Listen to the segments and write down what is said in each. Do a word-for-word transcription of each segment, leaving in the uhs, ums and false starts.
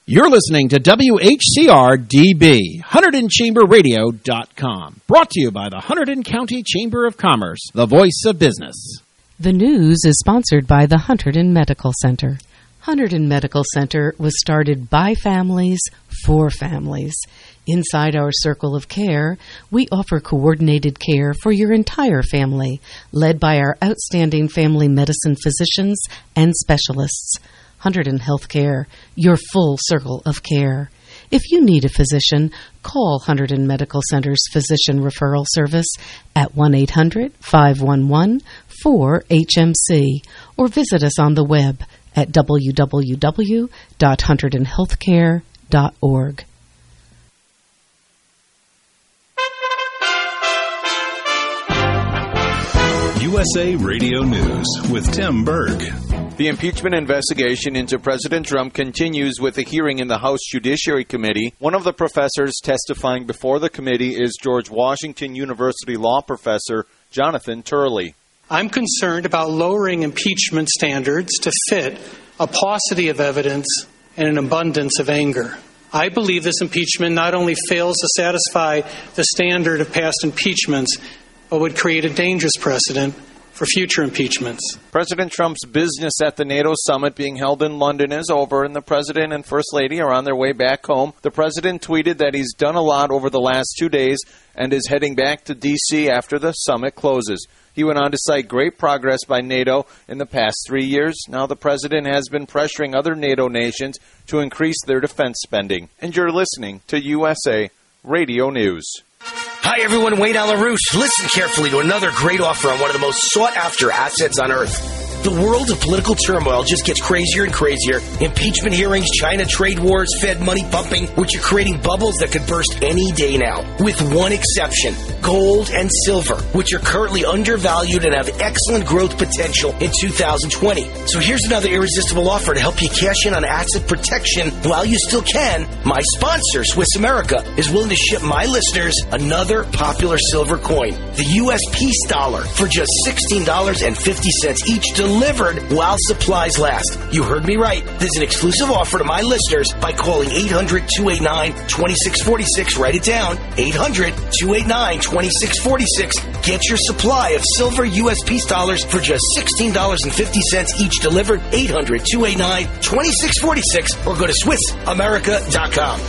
You're listening to W H C R D B, Hunterdon Chamber Radio dot com. Brought to you by the Hunterdon County Chamber of Commerce, the voice of business. The news is sponsored by the Hunterdon Medical Center. Hunterdon Medical Center was started by families for families. Inside our circle of care, we offer coordinated care for your entire family, led by our outstanding family medicine physicians and specialists. Hunterdon Healthcare, your full circle of care. If you need a physician, call Hunterdon Medical Center's Physician Referral Service at one eight hundred, five one one, four H M C or visit us on the web at w w w dot hunterdon healthcare dot org. U S A Radio News with Tim Berg. The impeachment investigation into President Trump continues with a hearing in the House Judiciary Committee. One of the professors testifying before the committee is George Washington University law professor Jonathan Turley. I'm concerned about lowering impeachment standards to fit a paucity of evidence and an abundance of anger. I believe this impeachment not only fails to satisfy the standard of past impeachments, but would create a dangerous precedent for future impeachments. President Trump's business at the NATO summit being held in London is over, and the President and First Lady are on their way back home. The President tweeted that he's done a lot over the last two days and is heading back to D C after the summit closes. He went on to cite great progress by NATO in the past three years. Now the President has been pressuring other NATO nations to increase their defense spending. And you're listening to U S A Radio News. Hi, everyone. Wayne LaRouche. Listen carefully to another great offer on one of the most sought-after assets on Earth. The world of political turmoil just gets crazier and crazier. Impeachment hearings, China trade wars, Fed money pumping, which are creating bubbles that could burst any day now. With one exception, gold and silver, which are currently undervalued and have excellent growth potential in two thousand twenty. So here's another irresistible offer to help you cash in on asset protection while you still can. My sponsor, Swiss America, is willing to ship my listeners another popular silver coin, the U S Peace Dollar, for just sixteen dollars and fifty cents each, delivered while supplies last. You heard me right. There's an exclusive offer to my listeners by calling eight hundred, two eight nine, two six four six. Write it down. eight hundred, two eight nine, two six four six. Get your supply of silver U S Peace dollars for just sixteen dollars and fifty cents each, delivered. eight hundred, two eight nine, two six four six or go to Swiss America dot com.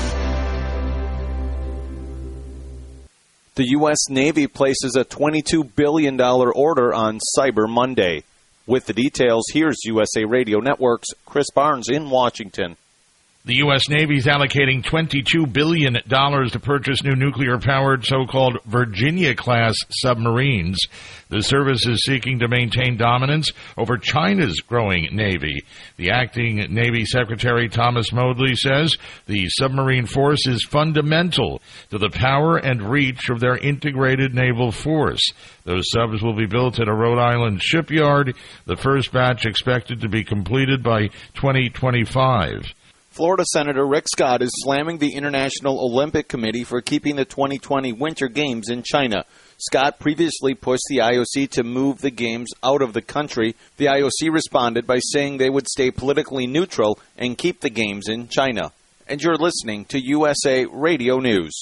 The U S Navy places a twenty-two billion dollars order on Cyber Monday. With the details, here's U S A Radio Network's Chris Barnes in Washington. The U S Navy is allocating twenty-two billion dollars to purchase new nuclear-powered so-called Virginia-class submarines. The service is seeking to maintain dominance over China's growing Navy. The acting Navy Secretary Thomas Modly says the submarine force is fundamental to the power and reach of their integrated naval force. Those subs will be built at a Rhode Island shipyard, the first batch expected to be completed by twenty twenty-five. Florida Senator Rick Scott is slamming the International Olympic Committee for keeping the twenty twenty Winter Games in China. Scott previously pushed the I O C to move the Games out of the country. The I O C responded by saying they would stay politically neutral and keep the Games in China. And you're listening to U S A Radio News.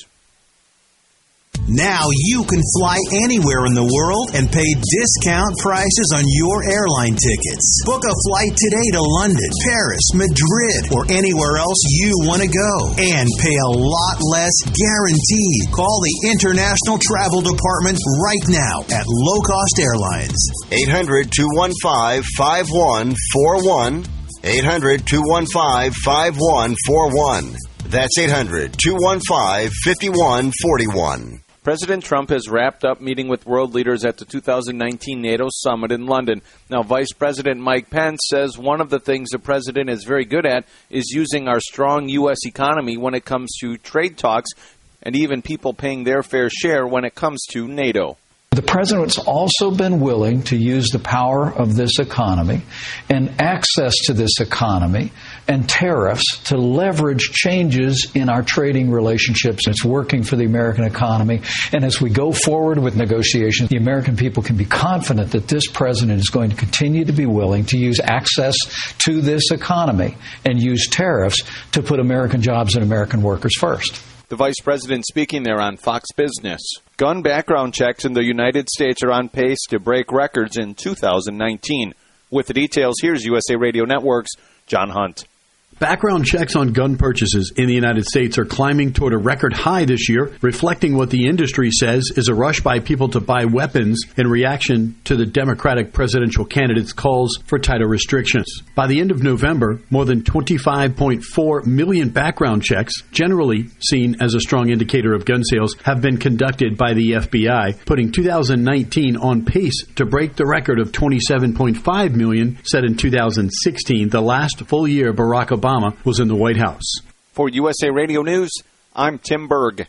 Now you can fly anywhere in the world and pay discount prices on your airline tickets. Book a flight today to London, Paris, Madrid, or anywhere else you want to go. And pay a lot less guaranteed. Call the International Travel Department right now at Low Cost Airlines. eight hundred, two one five, five one four one. eight hundred, two one five, five one four one. That's eight hundred, two one five, five one four one. President Trump has wrapped up meeting with world leaders at the two thousand nineteen NATO summit in London. Now, Vice President Mike Pence says one of the things the president is very good at is using our strong U S economy when it comes to trade talks and even people paying their fair share when it comes to NATO. The president's also been willing to use the power of this economy and access to this economy and tariffs to leverage changes in our trading relationships. It's working for the American economy. And as we go forward with negotiations, the American people can be confident that this president is going to continue to be willing to use access to this economy and use tariffs to put American jobs and American workers first. The vice president speaking there on Fox Business. Gun background checks in the United States are on pace to break records in two thousand nineteen. With the details, here's U S A Radio Network's John Hunt. Background checks on gun purchases in the United States are climbing toward a record high this year, reflecting what the industry says is a rush by people to buy weapons in reaction to the Democratic presidential candidate's calls for tighter restrictions. By the end of November, more than twenty-five point four million background checks, generally seen as a strong indicator of gun sales, have been conducted by the F B I, putting two thousand nineteen on pace to break the record of twenty-seven point five million set in two thousand sixteen, the last full year Barack Obama was in the White House. For U S A Radio News, I'm Tim Berg.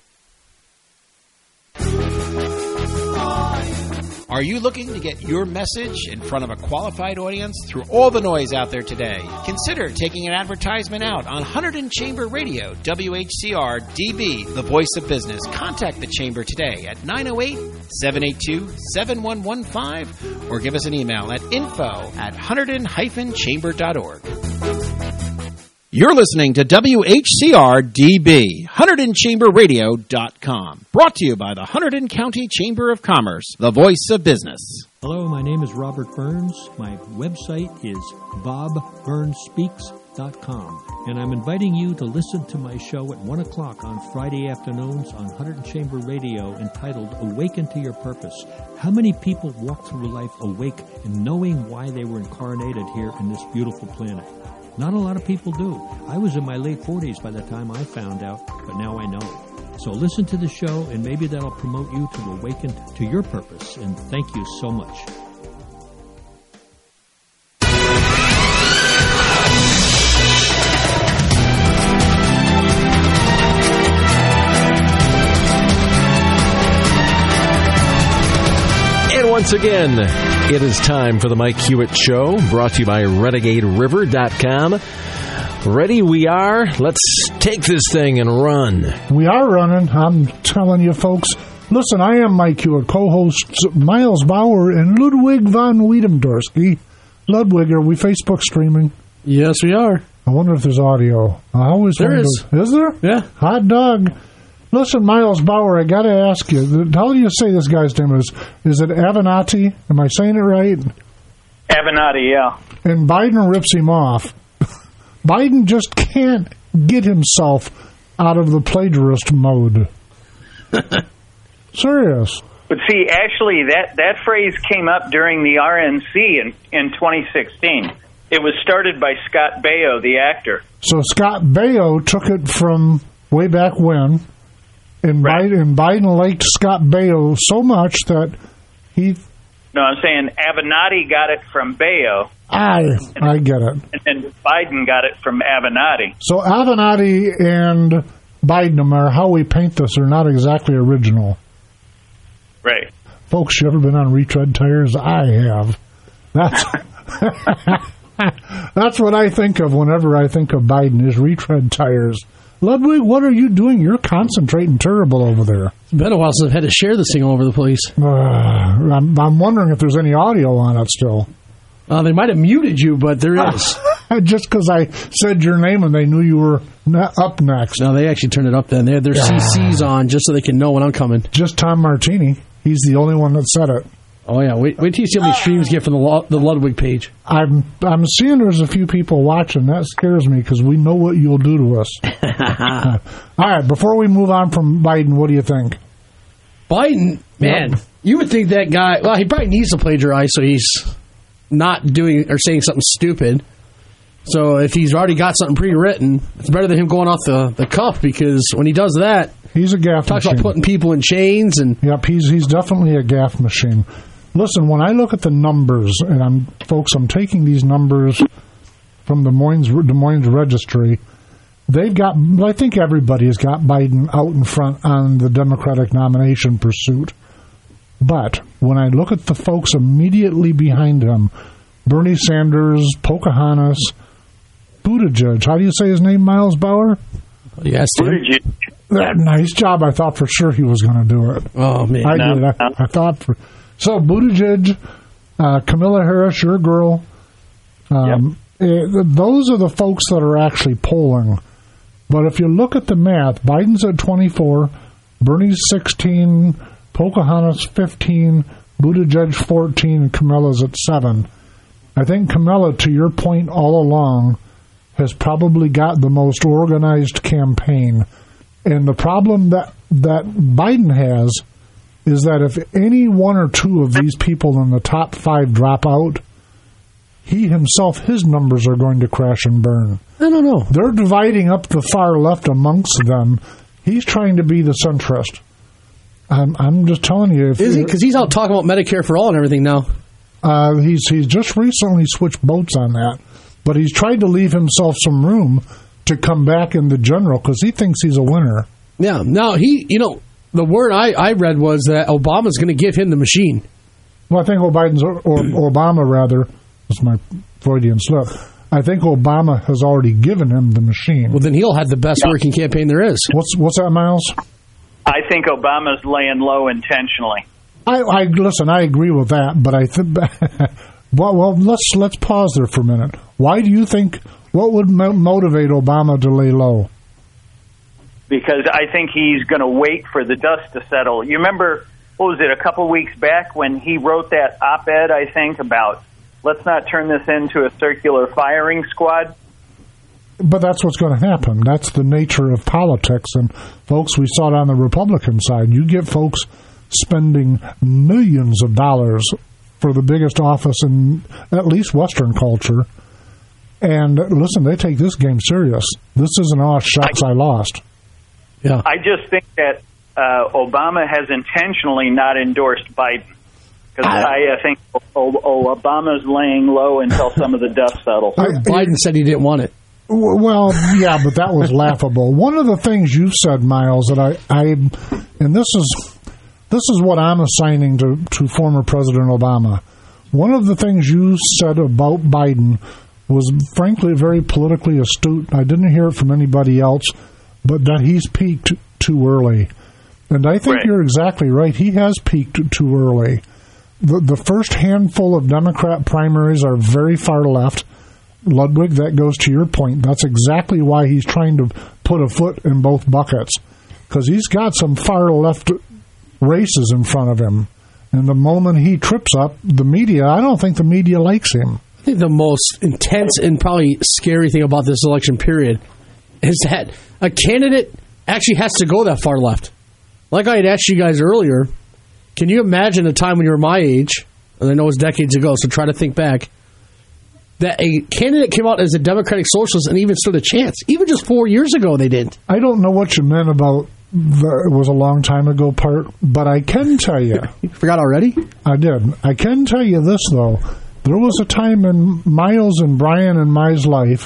Are you looking to get your message in front of a qualified audience through all the noise out there today? Consider taking an advertisement out on Hunterdon Chamber Radio, W H C R D B, the voice of business. Contact the Chamber today at nine oh eight, seven eight two, seven one one five or give us an email at info at hunterdon dash chamber dot org. You're listening to W H C R D B, Hunterdon Chamber Radio dot com. Brought to you by the Hunterdon County Chamber of Commerce, the voice of business. Hello, my name is Robert Burns. My website is bob burns speaks dot com. And I'm inviting you to listen to my show at one o'clock on Friday afternoons on Hunterdon Chamber Radio entitled Awaken to Your Purpose. How many people walk through life awake and knowing why they were incarnated here in this beautiful planet? Not a lot of people do. I was in my late forties by the time I found out, but now I know. So listen to the show, and maybe that'll promote you to awaken to your purpose. And thank you so much. And once again, it is time for the Mike Hewitt Show, brought to you by renegade river dot com. Ready we are. Let's take this thing and run. We are running. I'm telling you, folks. Listen, I am Mike Hewitt, co-hosts Miles Bauer and Ludwig von Wiedemdorski. Ludwig, are we Facebook streaming? Yes, we are. I wonder if there's audio. I always there wonder. is. Is there? Yeah. Hot dog. Listen, Miles Bauer, I got to ask you, how do you say this guy's name is? Is it Avenatti? Am I saying it right? Avenatti, yeah. And Biden rips him off. Biden just can't get himself out of the plagiarist mode. Serious. But see, actually, that, that phrase came up during the R N C in, in twenty sixteen. It was started by Scott Baio, the actor. So Scott Baio took it from way back when, and, right. Biden, and Biden liked Scott Baio so much that he... No, I'm saying Avenatti got it from Baio. I, I get it. And then Biden got it from Avenatti. So Avenatti and Biden, no matter how we paint this, are not exactly original. Right. Folks, you ever been on retread tires? I have. That's that's what I think of whenever I think of Biden, is retread tires. Ludwig, what are you doing? You're concentrating terrible over there. It's been a while since I've had to share this thing all over the place. Uh, I'm, I'm wondering if there's any audio on it still. Uh, they might have muted you, but there is. Just because I said your name and they knew you were ne- up next. No, they actually turned it up then. They had their C Cs on just so they can know when I'm coming. Just Tom Martini. He's the only one that said it. Oh, yeah. Wait, wait till you see how many streams get from the, Lo- the Ludwig page. I'm I'm seeing there's a few people watching. That scares me because we know what you'll do to us. uh, all right, before we move on from Biden, what do you think? Biden, man, yep. You would think that guy, well, he probably needs to plagiarize so he's not doing or saying something stupid. So if he's already got something pre-written, it's better than him going off the, the cuff, because when he does that, he's a gaff talks machine. About putting people in chains. And Yep, he's he's definitely a gaff machine. Listen, when I look at the numbers, and I'm folks, I'm taking these numbers from Des Moines, Des Moines Registry. They've got, I think everybody has got Biden out in front on the Democratic nomination pursuit. But when I look at the folks immediately behind him, Bernie Sanders, Pocahontas, Buttigieg, how do you say his name, Miles Bauer? Yes, Buttigieg. That, nice job. I thought for sure he was going to do it. Oh, man. I no, did. I, no. I thought for... So, Buttigieg, uh, Camilla Harris, your girl, um, yep. eh, those are the folks that are actually polling. But if you look at the math, Biden's at twenty-four, Bernie's sixteen, Pocahontas fifteen, Buttigieg fourteen, and Camilla's at seven. I think Camilla, to your point all along, has probably got the most organized campaign. And the problem that, that Biden has is that if any one or two of these people in the top five drop out, he himself, his numbers are going to crash and burn. I don't know. They're dividing up the far left amongst them. He's trying to be the centrist. I'm, I'm just telling you. If Is he? Because he's out talking about Medicare for all and everything now. Uh, he's he's just recently switched boats on that, but he's tried to leave himself some room to come back in the general because he thinks he's a winner. Yeah. Now he, you know, the word I, I read was that Obama's going to give him the machine. Well, I think Biden's or, or Obama rather. That's my Freudian slip. I think Obama has already given him the machine. Well, then he'll have the best Yeah. working campaign there is. What's what's that, Miles? I think Obama's laying low intentionally. I, I listen. I agree with that, but I think. well, well, let's let's pause there for a minute. Why do you think? What would mo- motivate Obama to lay low? Because I think he's going to wait for the dust to settle. You remember, what was it, a couple weeks back when he wrote that op-ed, I think, about let's not turn this into a circular firing squad? But that's what's going to happen. That's the nature of politics. And, folks, we saw it on the Republican side. You get folks spending millions of dollars for the biggest office in at least Western culture. And, listen, they take this game serious. This isn't, oh, shucks, I lost. Yeah. I just think that uh, Obama has intentionally not endorsed Biden. Because I, I think oh, oh, Obama's laying low until some of the dust settles. Biden said he didn't want it. Well, yeah, but that was laughable. One of the things you said, Miles, that I, I and this is this is what I'm assigning to, to former President Obama. One of the things you said about Biden was, frankly, very politically astute. I didn't hear it from anybody else, but that he's peaked too early. And I think right. you're exactly right. He has peaked too early. The, the first handful of Democrat primaries are very far left. Ludwig, that goes to your point. That's exactly why he's trying to put a foot in both buckets, because he's got some far left races in front of him. And the moment he trips up, the media, I don't think the media likes him. I think the most intense and probably scary thing about this election period is that a candidate actually has to go that far left. Like I had asked you guys earlier, can you imagine a time when you were my age, and I know it was decades ago, so try to think back, that a candidate came out as a Democratic Socialist and even stood a chance. Even just four years ago, they didn't. I don't know what you meant about the, it was a long time ago part, but I can tell you. You forgot already? I did. I can tell you this, though. There was a time in Miles and Brian and my life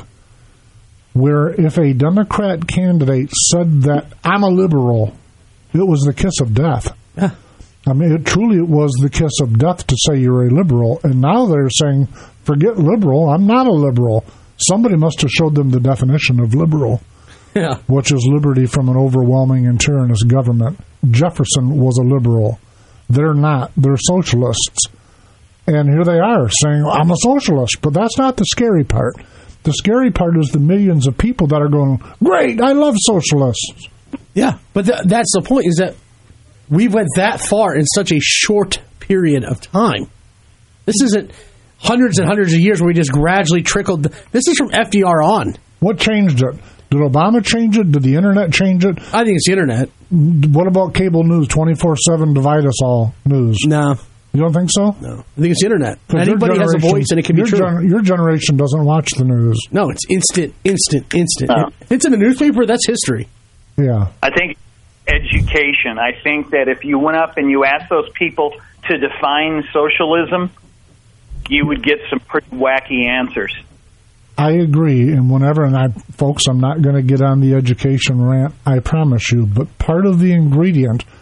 where if a Democrat candidate said that I'm a liberal, it was the kiss of death. Yeah. I mean, it truly was the kiss of death to say you're a liberal. And now they're saying, forget liberal, I'm not a liberal. Somebody must have showed them the definition of liberal, yeah. which is liberty from an overwhelming and tyrannous government. Jefferson was a liberal. They're not. They're socialists. And here they are saying, I'm a socialist. But that's not the scary part. The scary part is the millions of people that are going, great, I love socialists. Yeah, but th- that's the point, is that we went that far in such a short period of time. This isn't hundreds and hundreds of years where we just gradually trickled. This is from F D R on. What changed it? Did Obama change it? Did the Internet change it? I think it's the Internet. What about cable news, twenty-four seven, divide us all news? No. You don't think so? No. I think it's the Internet. Anybody has a voice and it can be your true. Gen- your generation doesn't watch the news. No, it's instant, instant, instant. No. If it's in the newspaper, that's history. Yeah. I think education. I think that if you went up and you asked those people to define socialism, you would get some pretty wacky answers. I agree, and whenever, and I, folks, I'm not going to get on the education rant, I promise you, but part of the ingredient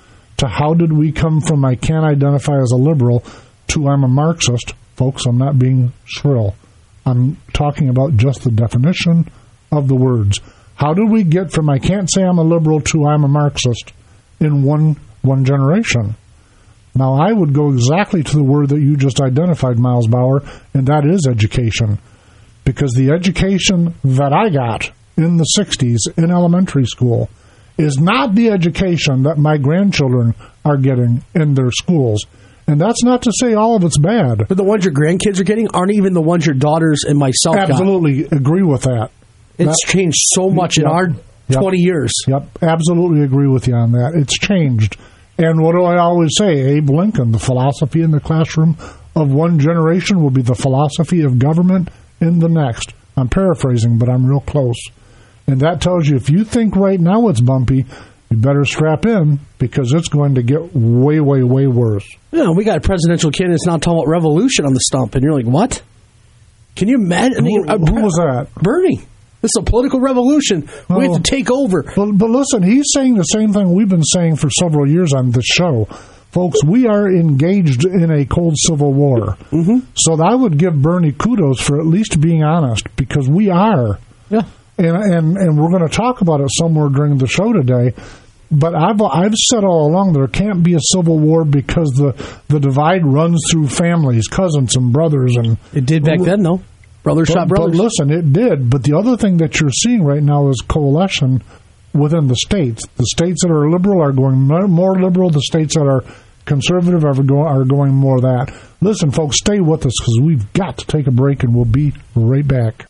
to how did we come from I can't identify as a liberal to I'm a Marxist. Folks, I'm not being shrill. I'm talking about just the definition of the words. How did we get from I can't say I'm a liberal to I'm a Marxist in one one generation? Now, I would go exactly to the word that you just identified, Miles Bauer, and that is education. Because the education that I got in the sixties in elementary school is not the education that my grandchildren are getting in their schools. And that's not to say all of it's bad. But the ones your grandkids are getting aren't even the ones your daughters and myself got. Absolutely agree with that. It's that, changed so much yep, in our yep, twenty years. Yep, absolutely agree with you on that. It's changed. And what do I always say? Abe Lincoln, the philosophy in the classroom of one generation will be the philosophy of government in the next. I'm paraphrasing, but I'm real close. And that tells you if you think right now it's bumpy, you better strap in because it's going to get way, way, way worse. Yeah, we got presidential candidates now talking about revolution on the stump, and you're like, what? Can you imagine? Who, uh, who was that? Bernie. This is a political revolution. We well, have to take over. But, but listen, he's saying the same thing we've been saying for several years on this show. Folks, we are engaged in a cold civil war. Mm-hmm. So I would give Bernie kudos for at least being honest, because we are. Yeah. And and, and we're going to talk about it somewhere during the show today. But I've I've said all along there can't be a civil war because the, the divide runs through families, cousins and brothers. And it did back then, though. Brothers but, shot brothers. But listen, it did. But the other thing that you're seeing right now is coalition within the states. The states that are liberal are going more liberal. The states that are conservative are going, are going more that. Listen, folks, stay with us because we've got to take a break, and we'll be right back.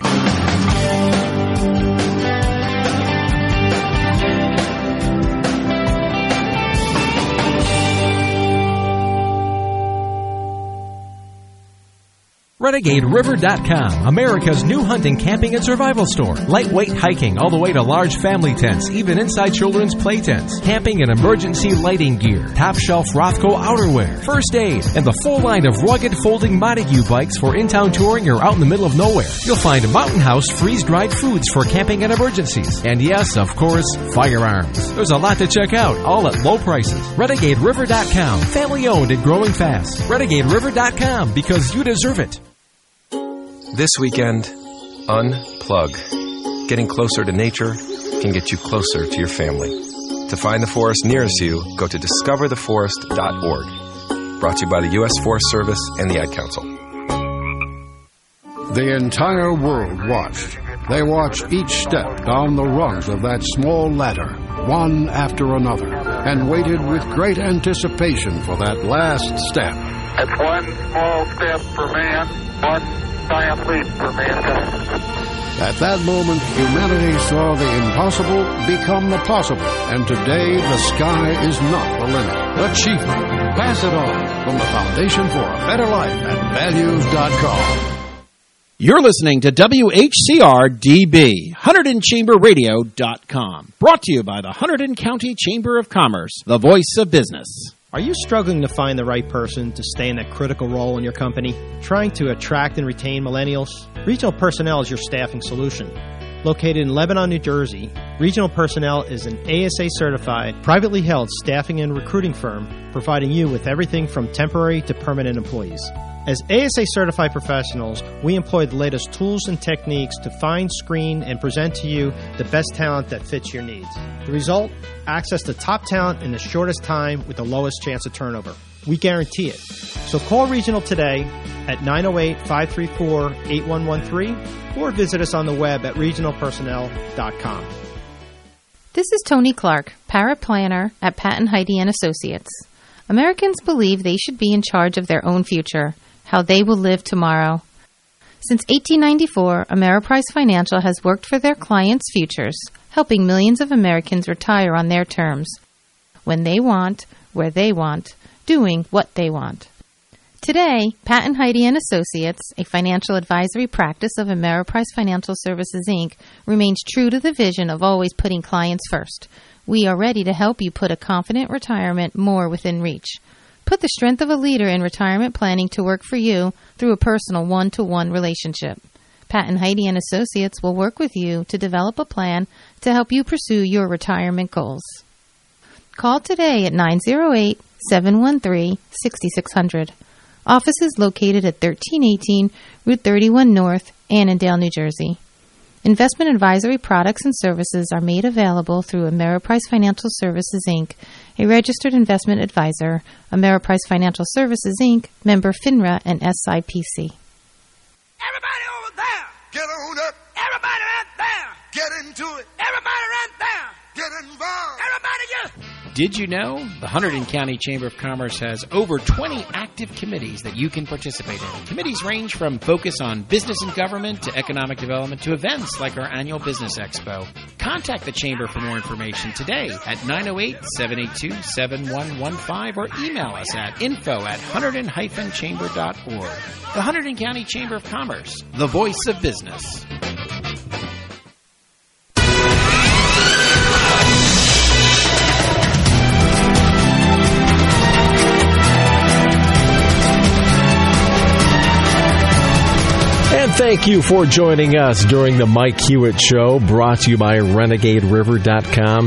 Renegade River dot com, America's new hunting, camping, and survival store. Lightweight hiking all the way to large family tents, even inside children's play tents. Camping and emergency lighting gear. Top shelf Rothco outerwear. First aid. And the full line of rugged folding Montague bikes for in-town touring or out in the middle of nowhere. You'll find Mountain House freeze-dried foods for camping and emergencies. And yes, of course, firearms. There's a lot to check out, all at low prices. Renegade River dot com. Family owned and growing fast. Renegade River dot com, because you deserve it. This weekend, unplug. Getting closer to nature can get you closer to your family. To find the forest nearest you, go to discover the forest dot org. Brought to you by the U S Forest Service and the Ad Council. The entire world watched. They watched each step down the rungs of that small ladder, one after another, and waited with great anticipation for that last step. It's one small step for man, one giant leap for mankind. At that moment, humanity saw the impossible become the possible, and today the sky is not the limit. Achievement. Pass it on from the Foundation for a Better Life at values dot com. You're listening to W H C R D B, Hunterdon Chamber Radio dot com. Brought to you by the Hunterdon County Chamber of Commerce, the voice of business. Are you struggling to find the right person to stay in that critical role in your company? Trying to attract and retain millennials? Regional Personnel is your staffing solution. Located in Lebanon, New Jersey, Regional Personnel is an A S A-certified, privately held staffing and recruiting firm providing you with everything from temporary to permanent employees. As A S A-certified professionals, we employ the latest tools and techniques to find, screen, and present to you the best talent that fits your needs. The result? Access to top talent in the shortest time with the lowest chance of turnover. We guarantee it. So call Regional today at nine oh eight, five three four, eight one one three or visit us on the web at regional personnel dot com. This is Tony Clark, paraplanner at Patton Heidi and Associates. Americans believe they should be in charge of their own future, how they will live tomorrow. Since eighteen ninety-four, Ameriprise Financial has worked for their clients' futures, helping millions of Americans retire on their terms, when they want, where they want, doing what they want. Today, Patton Heidi and Associates, a financial advisory practice of Ameriprise Financial Services, Incorporated, remains true to the vision of always putting clients first. We are ready to help you put a confident retirement more within reach. Put the strength of a leader in retirement planning to work for you through a personal one-to-one relationship. Patton Heidi and Associates will work with you to develop a plan to help you pursue your retirement goals. Call today at nine oh eight, seven one three, six six zero zero. Offices located at thirteen eighteen Route thirty-one North, Annandale, New Jersey. Investment advisory products and services are made available through Ameriprise Financial Services, Incorporated, a registered investment advisor. Ameriprise Financial Services, Incorporated, member FINRA and S I P C. Everybody over there, get on up. Everybody right there, get into it. Everybody right there, get involved. Everybody get... Did you know the Hunterdon County Chamber of Commerce has over twenty active committees that you can participate in? Committees range from focus on business and government to economic development to events like our annual Business Expo. Contact the Chamber for more information today at nine oh eight, seven eight two, seven one one five or email us at info at hunterdon dash chamber dot org. The Hunterdon County Chamber of Commerce, the voice of business. And thank you for joining us during the Mike Hewitt Show, brought to you by renegade river dot com.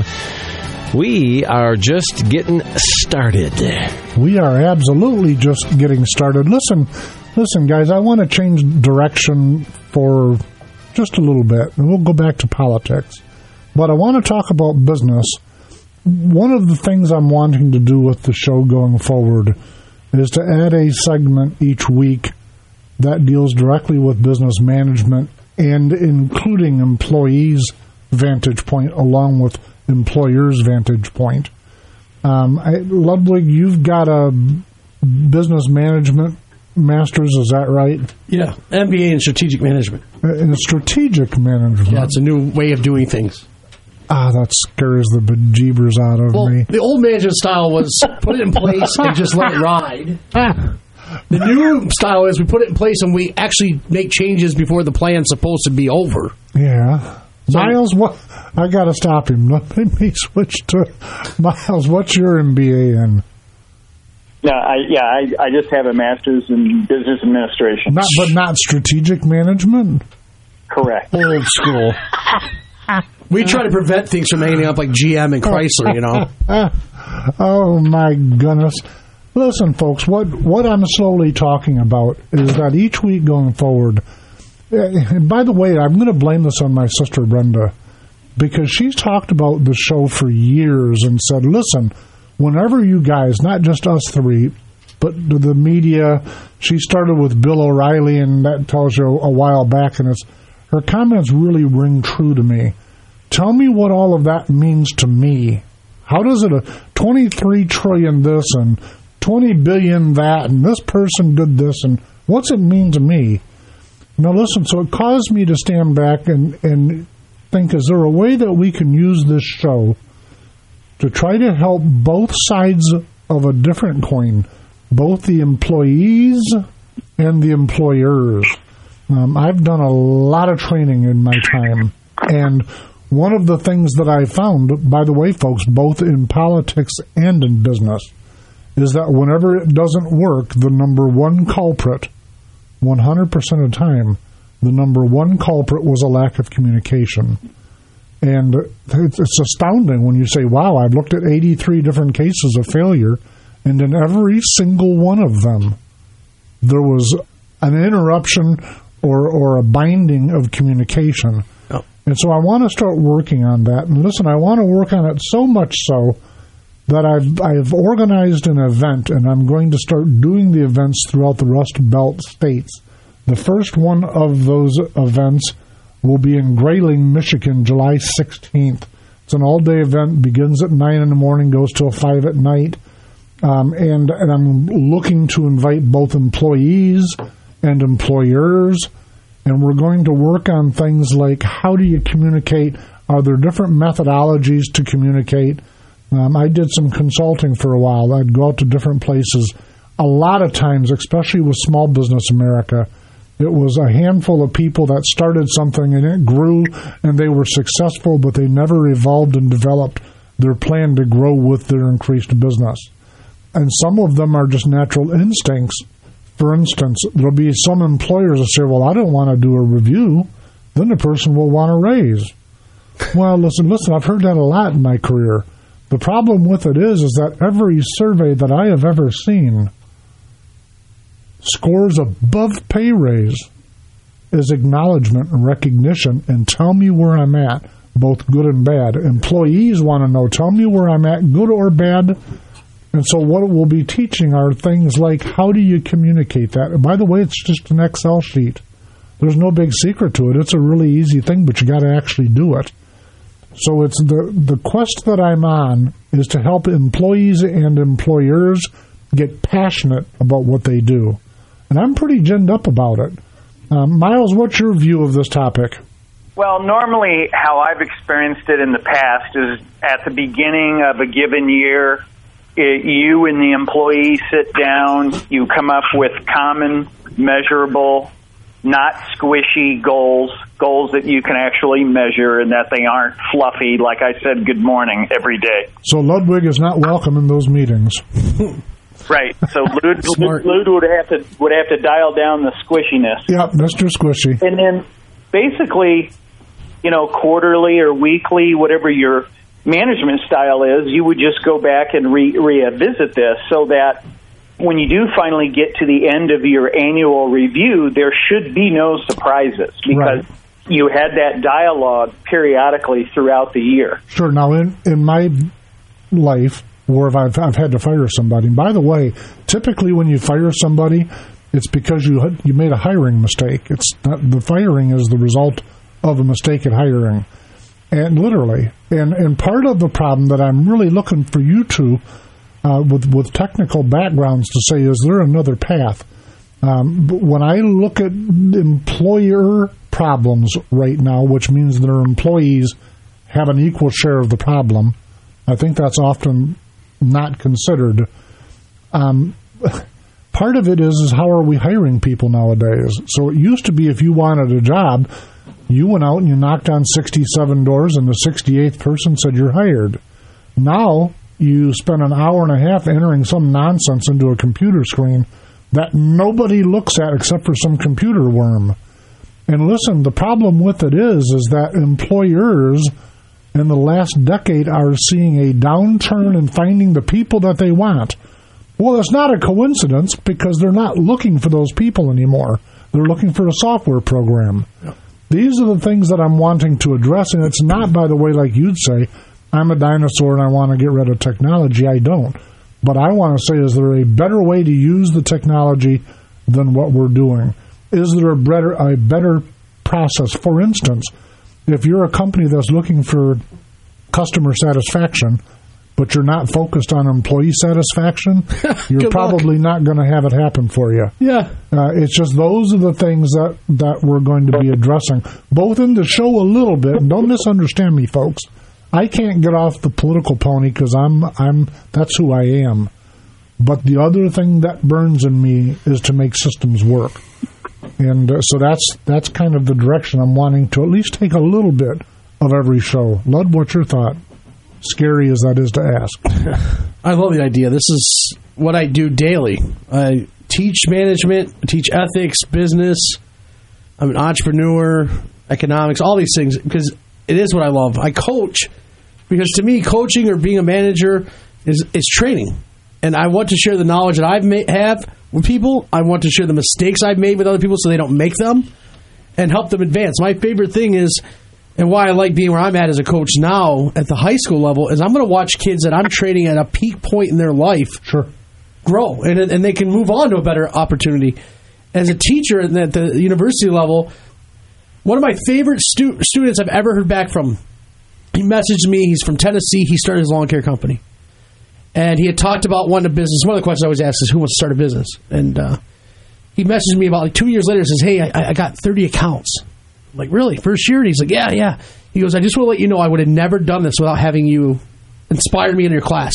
We are just getting started. We are absolutely just getting started. Listen, listen, guys, I want to change direction for just a little bit, and we'll go back to politics. But I want to talk about business. One of the things I'm wanting to do with the show going forward is to add a segment each week that deals directly with business management and including employees' vantage point along with employers' vantage point. Um, I, Ludwig, you've got a business management master's, is that right? Yeah, M B A in strategic management. Uh, in strategic management. Yeah, it's a new way of doing things. Ah, that scares the bejeebers out of well, me. The old management style was put it in place and just let it ride. The new style is we put it in place and we actually make changes before the plan's supposed to be over. Yeah. So, Miles, what? I got to stop him. Let me switch to Miles. What's your M B A in? No, I, yeah, I, I just have a master's in business administration. Not, but not strategic management? Correct. Old school. We try to prevent things from ending up like G M and Chrysler, you know. Oh, my goodness. Listen, folks, what, what I'm slowly talking about is that each week going forward, and by the way, I'm going to blame this on my sister Brenda, because she's talked about the show for years and said, listen, whenever you guys, not just us three, but the media, she started with Bill O'Reilly, and that tells you a while back, and it's her comments really ring true to me. Tell me what all of that means to me. How does it, a twenty-three trillion this and twenty billion that, and this person did this, and what's it mean to me? Now listen, so it caused me to stand back and, and think, is there a way that we can use this show to try to help both sides of a different coin, both the employees and the employers? Um, I've done a lot of training in my time, and one of the things that I found, by the way, folks, both in politics and in business, is that whenever it doesn't work, the number one culprit, one hundred percent of the time, the number one culprit was a lack of communication. And it's, it's astounding when you say, wow, I've looked at eighty-three different cases of failure, and in every single one of them, there was an interruption or, or a binding of communication. Oh. And so I want to start working on that. And listen, I want to work on it so much so that I've I've organized an event, and I'm going to start doing the events throughout the Rust Belt states. The first one of those events will be in Grayling, Michigan, July sixteenth. It's an all-day event, begins at nine in the morning, goes till five at night. Um, and, and I'm looking to invite both employees and employers, and we're going to work on things like how do you communicate? Are there different methodologies to communicate? Um, I did some consulting for a while. I'd go out to different places. A lot of times, especially with Small Business America, it was a handful of people that started something and it grew and they were successful, but they never evolved and developed their plan to grow with their increased business. And some of them are just natural instincts. For instance, there'll be some employers that say, well, I don't want to do a review. Then the person will want to raise. Well, listen, listen, I've heard that a lot in my career. The problem with it is, is that every survey that I have ever seen scores above pay raise is acknowledgement and recognition, and tell me where I'm at, both good and bad. Employees want to know, tell me where I'm at, good or bad. And so what we'll be teaching are things like, how do you communicate that? And by the way, it's just an Excel sheet. There's no big secret to it. It's a really easy thing, but you got to actually do it. So it's the, the quest that I'm on is to help employees and employers get passionate about what they do. And I'm pretty ginned up about it. Um, Miles, what's your view of this topic? Well, normally how I've experienced it in the past is at the beginning of a given year, it, you and the employee sit down, you come up with common, measurable, not squishy goals, goals that you can actually measure and that they aren't fluffy, like I said, good morning every day. So Ludwig is not welcome in those meetings. Right. So Lud, Lud would have to would have to dial down the squishiness. Yep, Mister Squishy. And then basically, you know, quarterly or weekly, whatever your management style is, you would just go back and re- revisit this so that when you do finally get to the end of your annual review, there should be no surprises because right. you had that dialogue periodically throughout the year. Sure. Now, in, in my life, where I've, I've had to fire somebody, and by the way, typically when you fire somebody, it's because you you made a hiring mistake. It's not, the firing is the result of a mistake at hiring, and literally. And and part of the problem that I'm really looking for you to, uh, with with technical backgrounds, to say, is there another path? Um, but when I look at employer problems right now, which means their employees have an equal share of the problem, I think that's often not considered. Um, part of it is, is how are we hiring people nowadays? So it used to be if you wanted a job, you went out and you knocked on sixty-seven doors and the sixty-eighth person said you're hired. Now you spend an hour and a half entering some nonsense into a computer screen that nobody looks at except for some computer worm. And listen, the problem with it is, is that employers in the last decade are seeing a downturn in finding the people that they want. Well, it's not a coincidence because they're not looking for those people anymore. They're looking for a software program. Yep. These are the things that I'm wanting to address, and it's not, by the way, like you'd say, I'm a dinosaur and I want to get rid of technology. I don't. But I want to say, is there a better way to use the technology than what we're doing? Is there a better, a better process? For instance, if you're a company that's looking for customer satisfaction, but you're not focused on employee satisfaction, you're probably luck. not going to have it happen for you. Yeah. Uh, it's just those are the things that, that we're going to be addressing, both in the show a little bit, and don't misunderstand me, folks. I can't get off the political pony because I'm, I'm, that's who I am. But the other thing that burns in me is to make systems work. And uh, so that's that's kind of the direction I'm wanting to at least take a little bit of every show. Lud, what's your thought? Scary as that is to ask. I love the idea. This is what I do daily. I teach management, I teach ethics, business. I'm an entrepreneur, economics, all these things, because it is what I love. I coach because to me, coaching or being a manager is, is training. And I want to share the knowledge that I've ma- have with people. I want to share the mistakes I've made with other people so they don't make them and help them advance. My favorite thing is, and why I like being where I'm at as a coach now at the high school level, is I'm going to watch kids that I'm training at a peak point in their life sure. grow, and and they can move on to a better opportunity. As a teacher at the university level, one of my favorite stu- students I've ever heard back from, he messaged me. He's from Tennessee. He started his lawn care company. And he had talked about wanting a business. One of the questions I always ask is, who wants to start a business? And uh, he messaged me about like two years later and says, hey, I, I got thirty accounts. I'm like, really? First year? And he's like, yeah, yeah. He goes, I just want to let you know I would have never done this without having you inspire me in your class.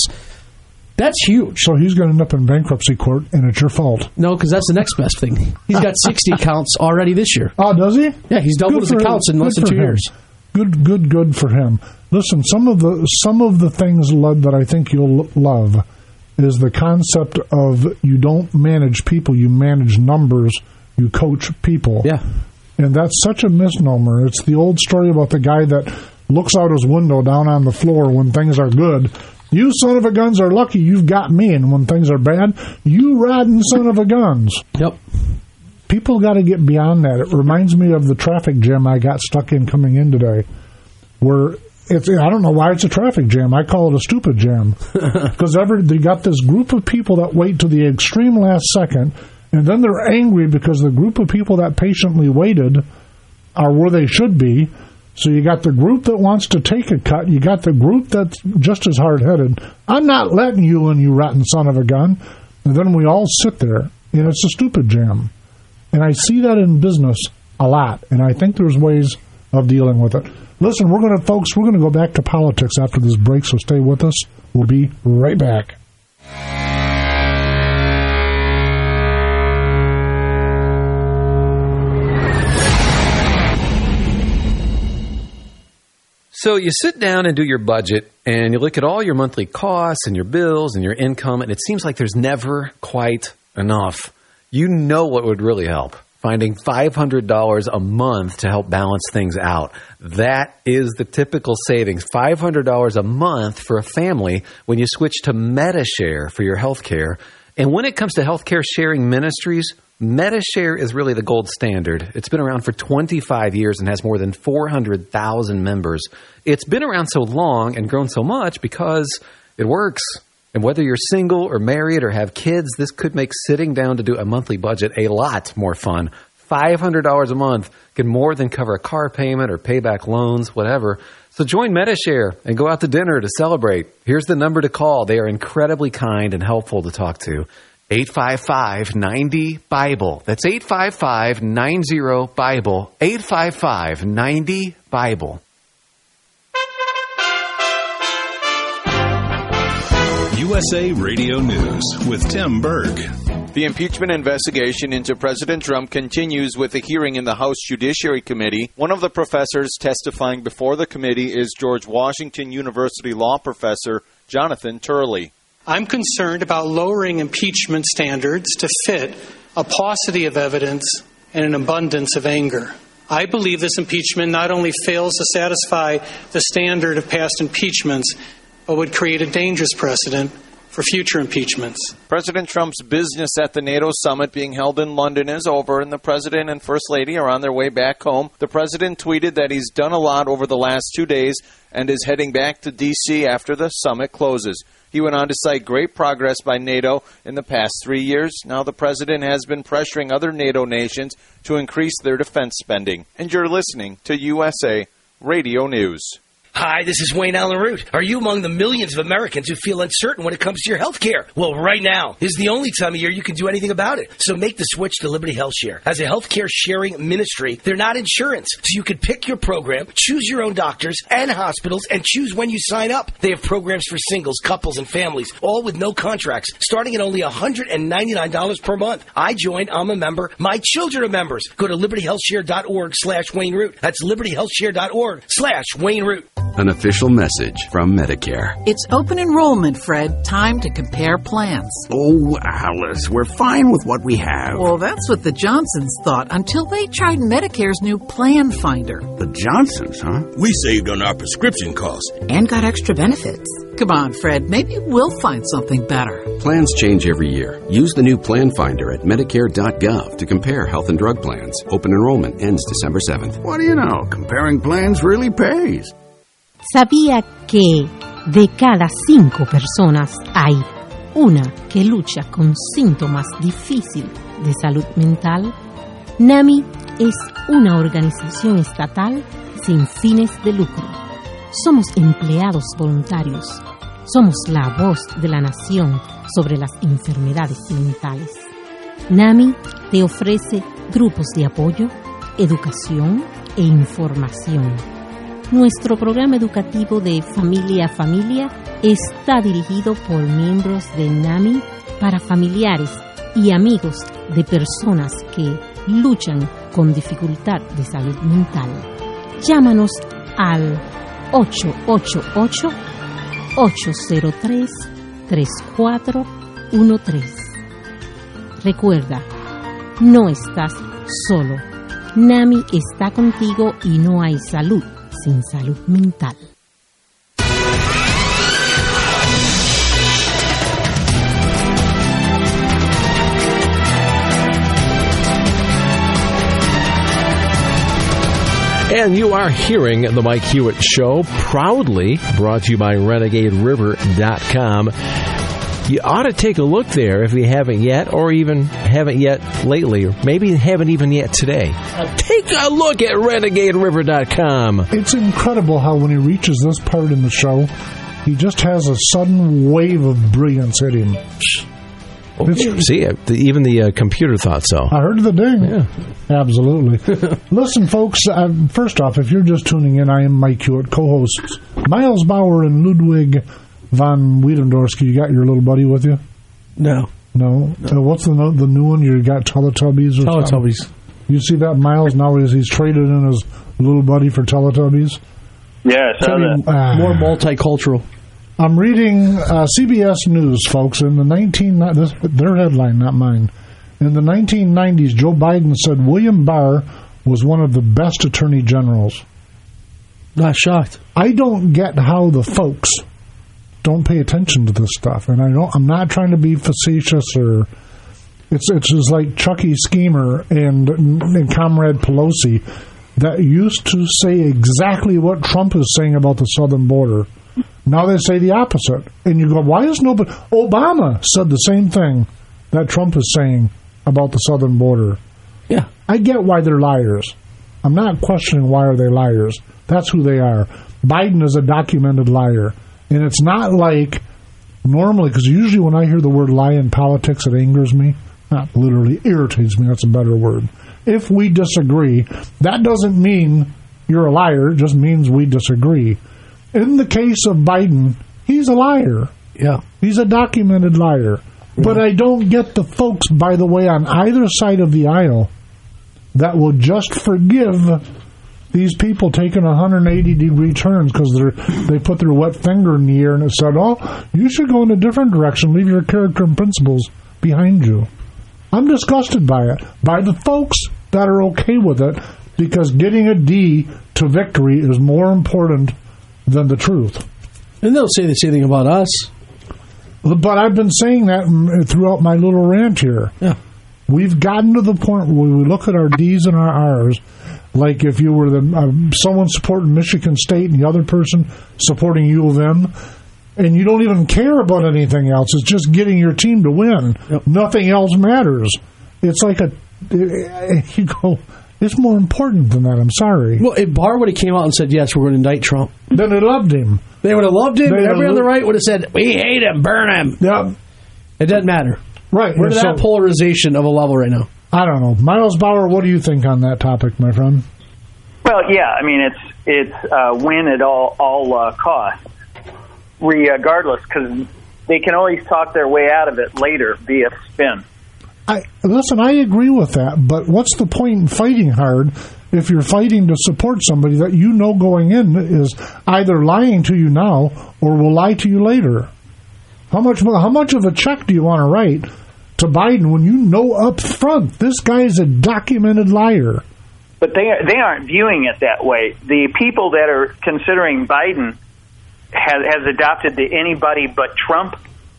That's huge. So he's going to end up in bankruptcy court, and it's your fault. No, because that's the next best thing. He's got sixty accounts already this year. Oh, does he? Yeah, he's doubled his accounts in less than two years. Good, good, good for him. Listen, some of the some of the things, Lud, that I think you'll love is the concept of you don't manage people, you manage numbers, you coach people. Yeah. And that's such a misnomer. It's the old story about the guy that looks out his window down on the floor when things are good You son of a guns are lucky you've got me, and when things are bad, you rotten son of a guns. Yep. People got to get beyond that. It reminds me of the traffic jam I got stuck in coming in today, where it's, I don't know why it's a traffic jam. I call it a stupid jam. Because they got this group of people that wait to the extreme last second, and then they're angry because the group of people that patiently waited are where they should be. So you got the group that wants to take a cut. You got the group that's just as hard-headed. I'm not letting you in, you rotten son of a gun. And then we all sit there, and it's a stupid jam. And I see that in business a lot, and I think there's ways of dealing with it. Listen, we're going to, folks, we're going to go back to politics after this break, so stay with us. We'll be right back. So you sit down and do your budget, and you look at all your monthly costs and your bills and your income, and it seems like there's never quite enough. You know what would really help? Finding five hundred dollars a month to help balance things out. That is the typical savings, five hundred dollars a month for a family when you switch to Medi-Share for your health care. And when it comes to healthcare sharing ministries, Medi-Share is really the gold standard. It's been around for twenty-five years and has more than four hundred thousand members. It's been around so long and grown so much because it works. And whether you're single or married or have kids, this could make sitting down to do a monthly budget a lot more fun. five hundred dollars a month can more than cover a car payment or pay back loans, whatever. So join Medi-Share and go out to dinner to celebrate. Here's the number to call. They are incredibly kind and helpful to talk to. eight five five, nine zero, Bible. That's eight five five, nine zero, Bible. eight five five, nine zero, Bible. U S A Radio News with Tim Berg. The impeachment investigation into President Trump continues with a hearing in the House Judiciary Committee. One of the professors testifying before the committee is George Washington University law professor Jonathan Turley. I'm concerned about lowering impeachment standards to fit a paucity of evidence and an abundance of anger. I believe this impeachment not only fails to satisfy the standard of past impeachments, but would create a dangerous precedent for future impeachments. President Trump's business at the NATO summit being held in London is over, and the President and First Lady are on their way back home. The President tweeted that he's done a lot over the last two days and is heading back to D C after the summit closes. He went on to cite great progress by NATO in the past three years. Now the President has been pressuring other NATO nations to increase their defense spending. And you're listening to U S A Radio News. Hi, this is Wayne Allen Root. Are you among the millions of Americans who feel uncertain when it comes to your health care? Well, right now is the only time of year you can do anything about it. So make the switch to Liberty Health Share. As a healthcare sharing ministry, they're not insurance. So you can pick your program, choose your own doctors and hospitals, and choose when you sign up. They have programs for singles, couples, and families, all with no contracts, starting at only one hundred ninety-nine dollars per month. I joined. I'm a member. My children are members. Go to libertyhealthshare.org slash Wayne Root. That's libertyhealthshare.org slash Wayne Root. An official message from Medicare. It's open enrollment, Fred. Time to compare plans. Oh, Alice, we're fine with what we have. Well, that's what the Johnsons thought until they tried Medicare's new Plan Finder. The Johnsons, huh? We saved on our prescription costs. And got extra benefits. Come on, Fred. Maybe we'll find something better. Plans change every year. Use the new Plan Finder at Medicare dot gov to compare health and drug plans. Open enrollment ends December seventh. What do you know? Comparing plans really pays. ¿Sabía que de cada cinco personas hay una que lucha con síntomas difíciles de salud mental? NAMI es una organización estatal sin fines de lucro. Somos empleados voluntarios. Somos la voz de la nación sobre las enfermedades mentales. NAMI te ofrece grupos de apoyo, educación e información. Nuestro programa educativo de Familia a Familia está dirigido por miembros de NAMI para familiares y amigos de personas que luchan con dificultad de salud mental. Llámanos al ocho ocho ocho, ocho cero tres, tres cuatro uno tres. Recuerda, no estás solo. NAMI está contigo y no hay salud sin salud mental. And you are hearing the Mike Hewitt Show, proudly brought to you by Renegade River dot com. You ought to take a look there if you haven't yet, or even haven't yet lately, or maybe haven't even yet today. Take a look at Renegade River dot com. It's incredible how when he reaches this part in the show, he just has a sudden wave of brilliance hit him. Oh, see, even the uh, computer thought so. I heard the ding. Yeah. Absolutely. Listen, folks, uh, first off, if you're just tuning in, I am Mike Hewitt, co-hosts Miles Bauer and Ludwig von Wiedendorski. You got your little buddy with you? No. No? no. Uh, what's the the new one? You got Teletubbies or Teletubbies. Something? You see that, Miles? Now he's, he's traded in his little buddy for Teletubbies? Yeah, I saw that. Uh, More multicultural. I'm reading uh, C B S News, folks. In the nineteen this, their headline, not mine. In the nineteen nineties, Joe Biden said William Barr was one of the best attorney generals. Not shocked. I don't get how the folks don't pay attention to this stuff, and I don't. I'm not trying to be facetious or. It's it's just like Chucky Schemer and, and Comrade Pelosi that used to say exactly what Trump is saying about the southern border. Now they say the opposite. And you go, why is nobody... Obama said the same thing that Trump is saying about the southern border. Yeah. I get why they're liars. I'm not questioning why are they liars. That's who they are. Biden is a documented liar. And it's not like normally, because usually when I hear the word lie in politics, it angers me. Not literally, irritates me. That's a better word. If we disagree, that doesn't mean you're a liar. It just means we disagree. In the case of Biden, he's a liar. Yeah. He's a documented liar. Yeah. But I don't get the folks, by the way, on either side of the aisle that will just forgive these people taking one hundred eighty degree turns because they put their wet finger in the air and it said, oh, you should go in a different direction. Leave your character and principles behind you. I'm disgusted by it. By the folks that are okay with it because getting a D to victory is more important than the truth. And they'll say the same thing about us. But I've been saying that throughout my little rant here. Yeah. We've gotten to the point where we look at our D's and our R's, like if you were the uh, someone supporting Michigan State and the other person supporting U of M, and you don't even care about anything else. It's just getting your team to win. Yep. Nothing else matters. It's like a... You go... It's more important than that. I'm sorry. Well, if Barr would have came out and said, yes, we're going to indict Trump, then they loved him. They would have loved him. They Everybody on the right would have said, we hate him, burn him. Yeah. It doesn't matter. Right. We're at so, that polarization of a level right now. I don't know. Miles Bauer, what do you think on that topic, my friend? Well, yeah. I mean, it's it's uh, win at all, all uh, costs, regardless, because they can always talk their way out of it later via spin. I, listen, I agree with that, but what's the point in fighting hard if you're fighting to support somebody that you know going in is either lying to you now or will lie to you later? How much how much of a check do you want to write to Biden when you know up front this guy is a documented liar? But they they aren't viewing it that way. The people that are considering Biden has, has adopted the anybody but Trump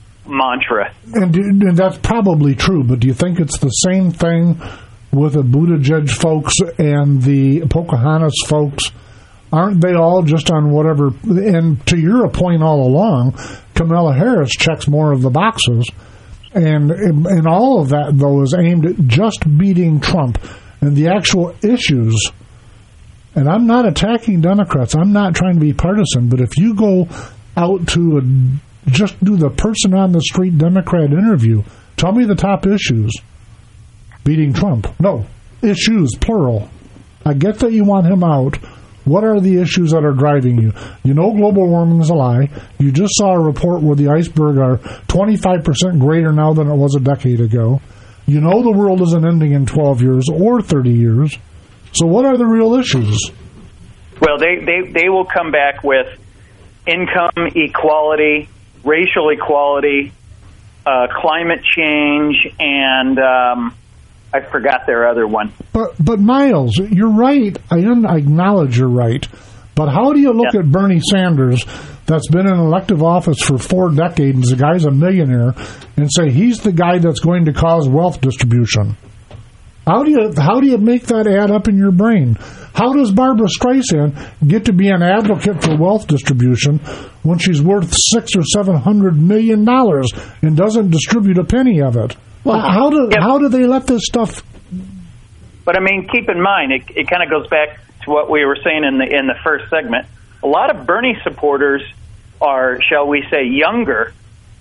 mantra. And, and that's probably true, but do you think it's the same thing with the Buttigieg folks and the Pocahontas folks? Aren't they all just on whatever? And to your point all along, Kamala Harris checks more of the boxes. And, and all of that, though, is aimed at just beating Trump. And the actual issues, and I'm not attacking Democrats, I'm not trying to be partisan, but if you go out to a just do the person on the street Democrat interview. Tell me the top issues. Beating Trump. No. Issues, plural. I get that you want him out. What are the issues that are driving you? You know global warming is a lie. You just saw a report where the iceberg are twenty-five percent greater now than it was a decade ago. You know the world isn't ending in twelve years or thirty years. So what are the real issues? Well, they, they, they will come back with income equality, racial equality, uh, climate change, and um, I forgot their other one. But, but Miles, you're right. I, I acknowledge you're right. But how do you look yeah. at Bernie Sanders, that's been in elective office for four decades, the guy's a millionaire, and say he's the guy that's going to cause wealth distribution? How do you how do you make that add up in your brain? How does Barbara Streisand get to be an advocate for wealth distribution when she's worth six or seven hundred million dollars and doesn't distribute a penny of it? Well, how do yep. how do they let this stuff? But I mean, keep in mind, it, it kind of goes back to what we were saying in the in the first segment. A lot of Bernie supporters are, shall we say, younger,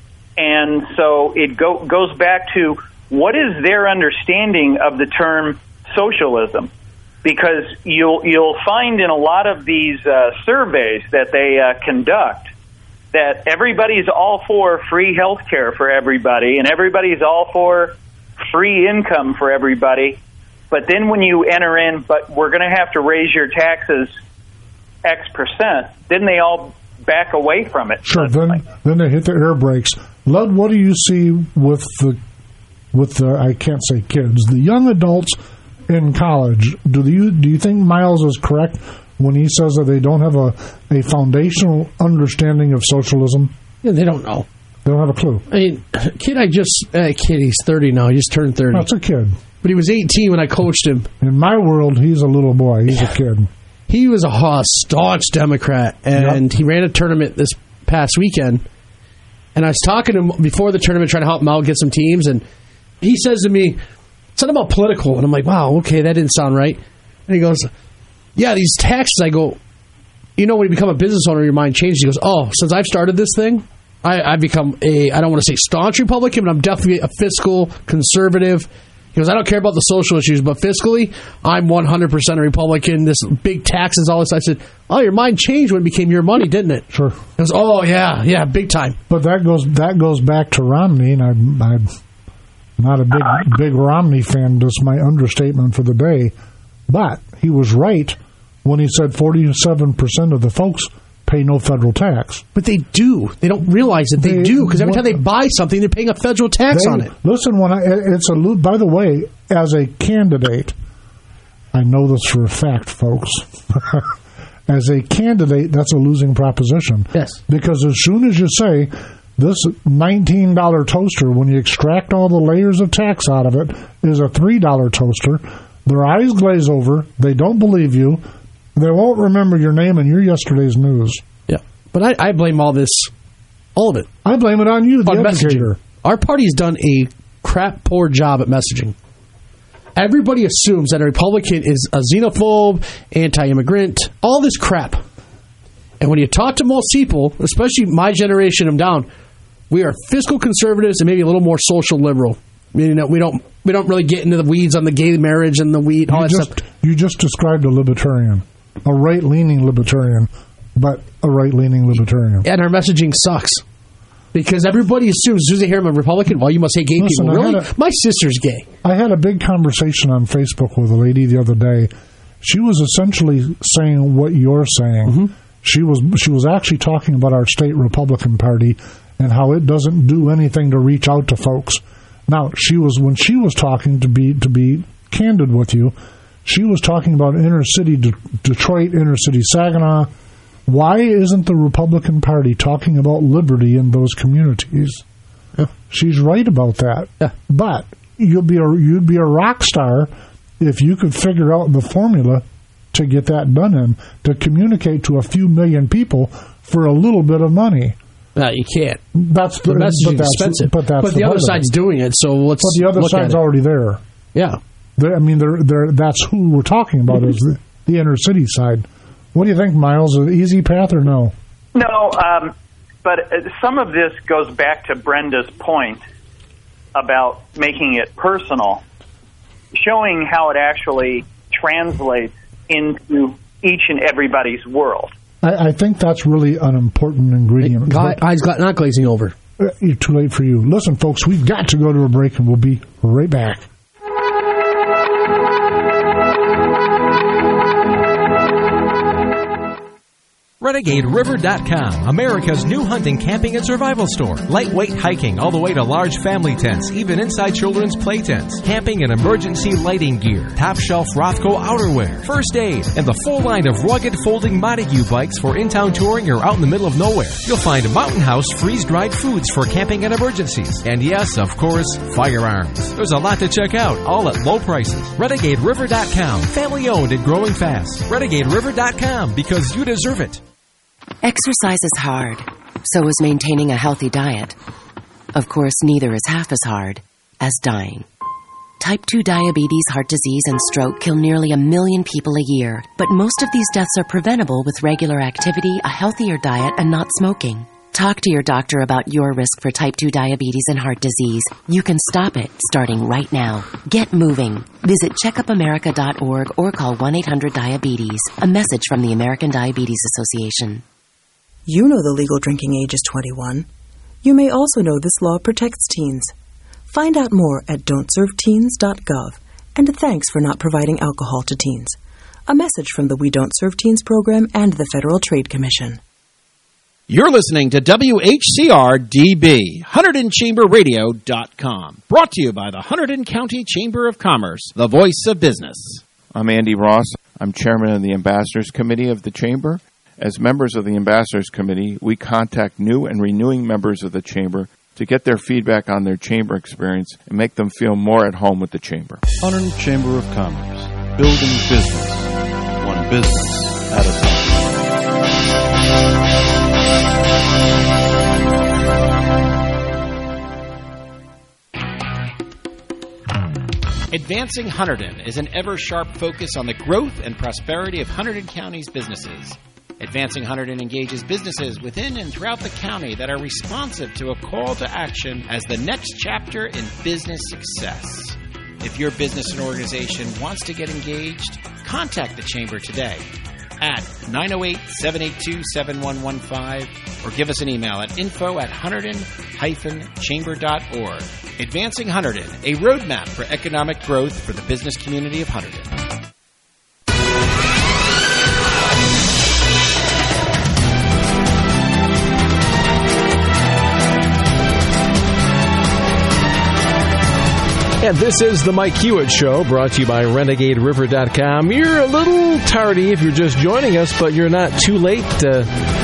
and so it go, goes back to what is their understanding of the term socialism? Because you'll you'll find in a lot of these uh, surveys that they uh, conduct that everybody's all for free health care for everybody, and everybody's all for free income for everybody. But then when you enter in, but we're going to have to raise your taxes X percent, then they all back away from it. Sure, then then they hit the air brakes. Lud, what do you see with the with the I can't say kids, the young adults in college? Do you do you think Miles is correct when he says that they don't have a, a foundational understanding of socialism? Yeah, they don't know. They don't have a clue. I mean, kid, I just uh, kid, he's thirty now. He just turned thirty. That's a kid. But he was eighteen when I coached him. In my world, he's a little boy. He's a kid. He was a uh, staunch Democrat, and yep. he ran a tournament this past weekend. And I was talking to him before the tournament, trying to help him out, get some teams, and he says to me, something about political. And I'm like, wow, okay, that didn't sound right. And he goes, yeah, these taxes. I go, you know, when you become a business owner, your mind changes. He goes, oh, since I've started this thing, I, I've become a, I don't want to say staunch Republican, but I'm definitely a fiscal conservative. He goes, I don't care about the social issues, but fiscally, I'm one hundred percent a Republican. This big taxes, all this. I said, oh, your mind changed when it became your money, didn't it? Sure. He goes, oh, yeah, yeah, big time. But that goes that goes back to Romney, and I'm, I'm not a big, big Romney fan. That's my understatement for the day. But he was right when he said forty-seven percent of the folks pay no federal tax. But they do. They don't realize that they, they do, because every time they buy something, they're paying a federal tax they, on it. Listen, when I, it's a by the way, as a candidate, I know this for a fact, folks. As a candidate, that's a losing proposition. Yes. Because as soon as you say this nineteen dollars toaster, when you extract all the layers of tax out of it, is a three dollars toaster, their eyes glaze over, they don't believe you, they won't remember your name and your yesterday's news. Yeah. But I, I blame all this, all of it. I blame it on you, the on educator. Messaging. Our party's done a crap poor job at messaging. Everybody assumes that a Republican is a xenophobe, anti-immigrant, all this crap. And when you talk to most people, especially my generation and down, we are fiscal conservatives and maybe a little more social liberal. Meaning that we don't we don't really get into the weeds on the gay marriage and the weed, all you that just, stuff. You just described a libertarian, a right-leaning libertarian, but a right-leaning libertarian. And our messaging sucks. Because everybody assumes, as soon as they hear I'm a Republican, well, you must hate gay Listen, people. Really? A, My sister's gay. I had a big conversation on Facebook with a lady the other day. She was essentially saying what you're saying. Mm-hmm. She was she was actually talking about our state Republican Party and how it doesn't do anything to reach out to folks. Now, she was when she was talking, to be to be candid with you, she was talking about inner city De- Detroit, inner city Saginaw. Why isn't the Republican Party talking about liberty in those communities? Yeah. She's right about that. Yeah. But you'd be a you'd be a rock star if you could figure out the formula to get that done in, to communicate to a few million people for a little bit of money. No, you can't. That's the, the messaging but that's, expensive. But, that's but the, the other side's doing it, so let's But the other look side's at it. already there. Yeah. They're, I mean, they're, they're, that's who we're talking about, is the, the inner city side. What do you think, Miles? An easy path or no? No, um, but some of this goes back to Brenda's point about making it personal, showing how it actually translates into each and everybody's world. I, I think that's really an important ingredient. Guy, eyes got not glazing over. Uh, too late for you. Listen, folks, we've got to go to a break, and we'll be right back. Renegade River dot com, America's new hunting, camping, and survival store. Lightweight hiking all the way to large family tents, even inside children's play tents. Camping and emergency lighting gear. Top shelf Rothko outerwear. First aid. And the full line of rugged folding Montague bikes for in-town touring or out in the middle of nowhere. You'll find Mountain House freeze-dried foods for camping and emergencies. And yes, of course, firearms. There's a lot to check out, all at low prices. Renegade River dot com, family owned and growing fast. Renegade River dot com, because you deserve it. Exercise is hard, so is maintaining a healthy diet. Of course, neither is half as hard as dying. Type two diabetes, heart disease, and stroke kill nearly a million people a year, but most of these deaths are preventable with regular activity, a healthier diet, and not smoking. Talk to your doctor about your risk for type two diabetes and heart disease. You can stop it starting right now. Get moving. Visit check up america dot org or call one eight hundred diabetes. A message from the American Diabetes Association. You know the legal drinking age is twenty-one. You may also know this law protects teens. Find out more at don't serve teens dot gov. And thanks for not providing alcohol to teens. A message from the We Don't Serve Teens program and the Federal Trade Commission. You're listening to W H C R D B, Hunterdon Chamber Radio dot com. Brought to you by the Hunterdon County Chamber of Commerce, the voice of business. I'm Andy Ross. I'm chairman of the Ambassadors Committee of the Chamber. As members of the Ambassadors Committee, we contact new and renewing members of the Chamber to get their feedback on their Chamber experience and make them feel more at home with the Chamber. Hunterdon Chamber of Commerce, building business, one business at a time. Advancing Hunterdon is an ever-sharp focus on the growth and prosperity of Hunterdon County's businesses. Advancing Hunterdon engages businesses within and throughout the county that are responsive to a call to action as the next chapter in business success. If your business and organization wants to get engaged, contact the Chamber today at nine oh eight, seven eight two, seven one one five or give us an email at info at hunterdon dash chamber dot org. Advancing Hunterdon, a roadmap for economic growth for the business community of Hunterdon. And this is the Mike Hewitt Show, brought to you by Renegade River dot com. You're a little tardy if you're just joining us, but you're not too late to,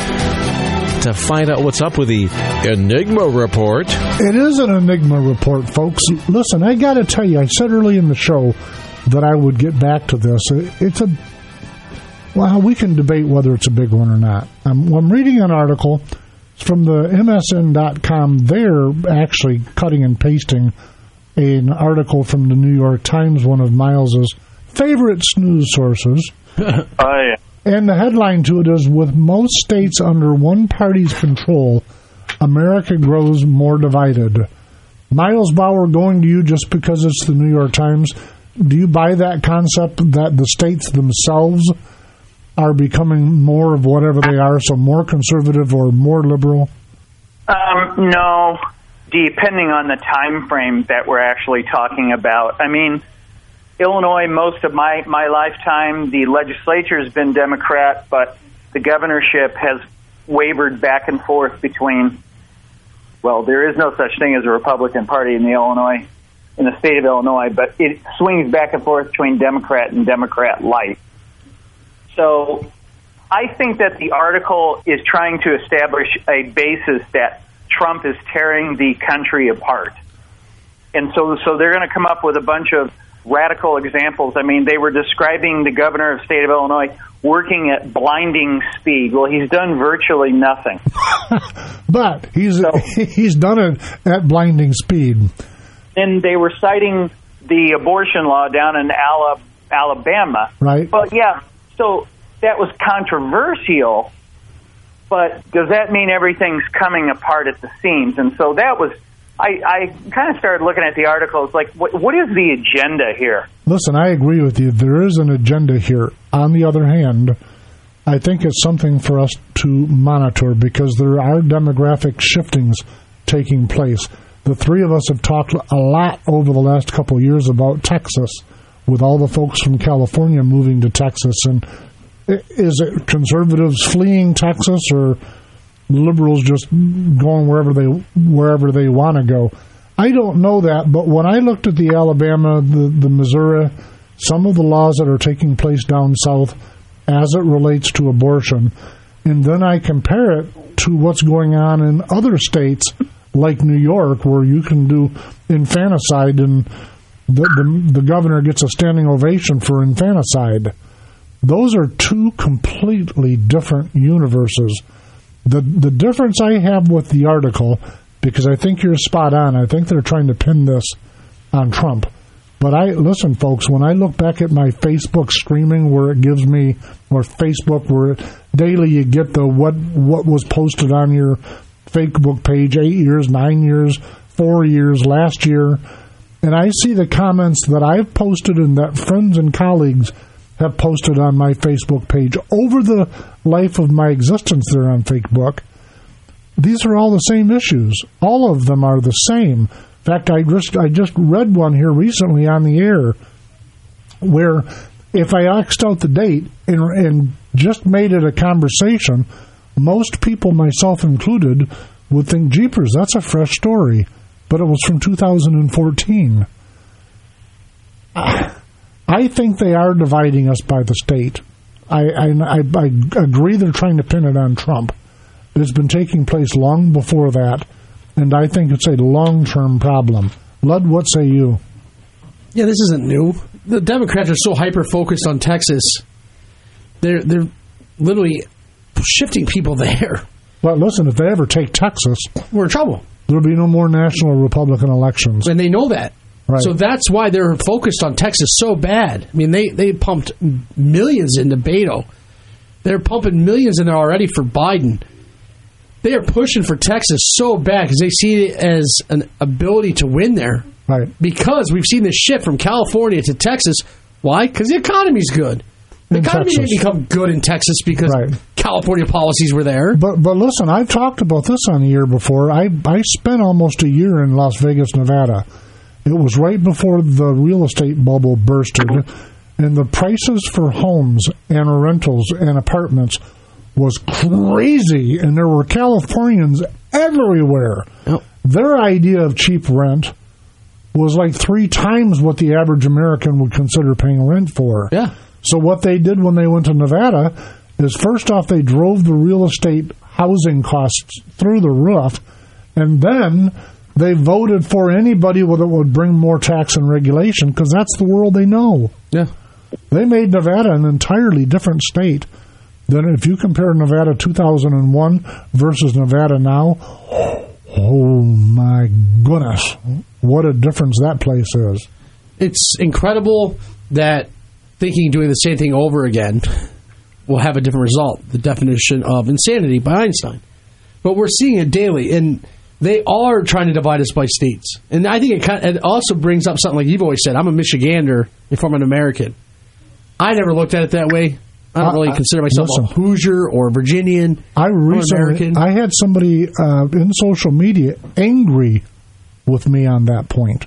to find out what's up with the Enigma Report. It is an Enigma Report, folks. Listen, I got to tell you, I said early in the show that I would get back to this. It's a... Well, we can debate whether it's a big one or not. I'm, I'm reading an article from the M S N dot com. They're actually cutting and pasting an article from the New York Times, one of Miles's favorite news sources. Oh, yeah. And the headline to it is, with most states under one party's control, America grows more divided. Miles Bauer, going to you just because it's the New York Times. Do you buy that concept that the states themselves are becoming more of whatever they are, so more conservative or more liberal? Um, no. Depending on the time frame that we're actually talking about. I mean, Illinois, most of my, my lifetime, the legislature has been Democrat, but the governorship has wavered back and forth between, well, there is no such thing as a Republican Party in the Illinois, in the state of Illinois, but it swings back and forth between Democrat and Democrat-like. So I think that the article is trying to establish a basis that Trump is tearing the country apart. And so so they're going to come up with a bunch of radical examples. I mean, they were describing the governor of the state of Illinois working at blinding speed. Well, he's done virtually nothing. But he's so, he's done it at blinding speed. And they were citing the abortion law down in Alabama. Right. But, yeah, so that was controversial. But does that mean everything's coming apart at the seams? And so that was, I, I kind of started looking at the articles like, what, what is the agenda here? Listen, I agree with you. There is an agenda here. On the other hand, I think it's something for us to monitor because there are demographic shiftings taking place. The three of us have talked a lot over the last couple of years about Texas, with all the folks from California moving to Texas and Is it conservatives fleeing Texas or liberals just going wherever they wherever they want to go? I don't know that, but when I looked at the Alabama, the, the Missouri, some of the laws that are taking place down south as it relates to abortion, and then I compare it to what's going on in other states like New York, where you can do infanticide and the, the, the governor gets a standing ovation for infanticide. Those are two completely different universes. The the difference I have with the article, because I think you're spot on, I think they're trying to pin this on Trump. But I listen, folks, when I look back at my Facebook streaming where it gives me, or Facebook where it, daily you get the what what was posted on your Facebook page eight years, nine years, four years, last year, and I see the comments that I've posted and that friends and colleagues have posted on my Facebook page over the life of my existence there on Facebook. These are all the same issues. All of them are the same. In fact, I just I just read one here recently on the air where if I X'd out the date and, and just made it a conversation, most people, myself included, would think, jeepers, that's a fresh story. But it was from two thousand fourteen. I think they are dividing us by the state. I, I, I, I agree they're trying to pin it on Trump. It's been taking place long before that, and I think it's a long-term problem. Lud, what say you? Yeah, this isn't new. The Democrats are so hyper-focused on Texas. They're they're literally shifting people there. Well, listen, if they ever take Texas, we're in trouble. There'll be no more national Republican elections. And they know that. Right. So that's why they're focused on Texas so bad. I mean, they, they pumped millions into Beto. They're pumping millions in there already for Biden. They are pushing for Texas so bad because they see it as an ability to win there. Right. Because we've seen this shift from California to Texas. Why? Because the economy's good. The in economy Texas. didn't become good in Texas because right. California policies were there. But but listen, I've talked about this on the air before. I, I spent almost a year in Las Vegas, Nevada. It was right before the real estate bubble bursted, and the prices for homes and rentals and apartments was crazy, and there were Californians everywhere. Yep. Their idea of cheap rent was like three times what the average American would consider paying rent for. Yeah. So what they did when they went to Nevada is, first off, they drove the real estate housing costs through the roof, and then they voted for anybody that would bring more tax and regulation, because that's the world they know. Yeah. They made Nevada an entirely different state than if you compare Nevada two thousand one versus Nevada now. Oh, my goodness. What a difference that place is. It's incredible that thinking doing the same thing over again will have a different result. The definition of insanity by Einstein. But we're seeing it daily, and they are trying to divide us by states. And I think it, kind of, it also brings up something like you've always said. I'm a Michigander if I'm an American. I never looked at it that way. I don't really consider myself listen, a Hoosier or Virginian. I recently, I had somebody uh, in social media angry with me on that point.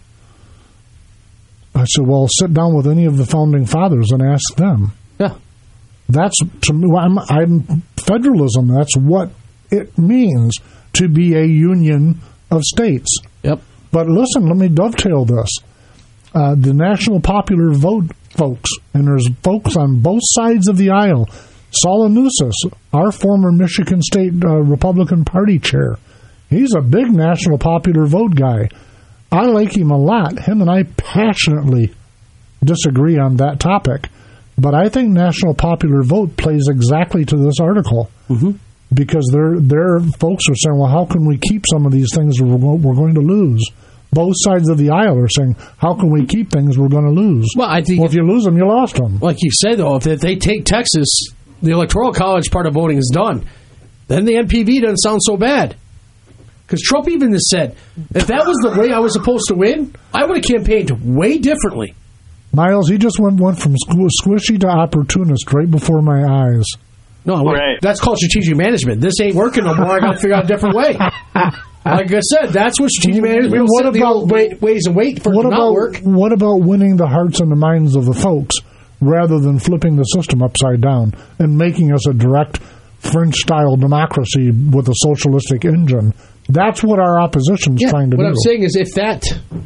I said, well, sit down with any of the founding fathers and ask them. Yeah. That's, to me, I'm, I'm federalism. That's what it means to be a union of states. Yep. But listen, let me dovetail this. Uh, the national popular vote folks, and there's folks on both sides of the aisle. Saul Anousis, our former Michigan State uh, Republican Party chair, he's a big national popular vote guy. I like him a lot. Him and I passionately disagree on that topic. But I think national popular vote plays exactly to this article. Mm-hmm. Because their their folks are saying, well, how can we keep some of these things we're, we're going to lose? Both sides of the aisle are saying, how can we keep things we're going to lose? Well, I think well, if you lose them, you lost them. Like you said, though, if they take Texas, the Electoral College part of voting is done. Then the N P V doesn't sound so bad. Because Trump even has said, if that was the way I was supposed to win, I would have campaigned way differently. Miles, he just went, went from squishy to opportunist right before my eyes. No, right. That's called strategic management. This ain't working no more. I got to figure out a different way. Like I said, that's what strategic management. What about wait, ways and wait for it to about, not work? What about winning the hearts and the minds of the folks rather than flipping the system upside down and making us a direct French-style democracy with a socialistic engine. That's what our opposition's yeah, trying to what do. What I'm saying is if that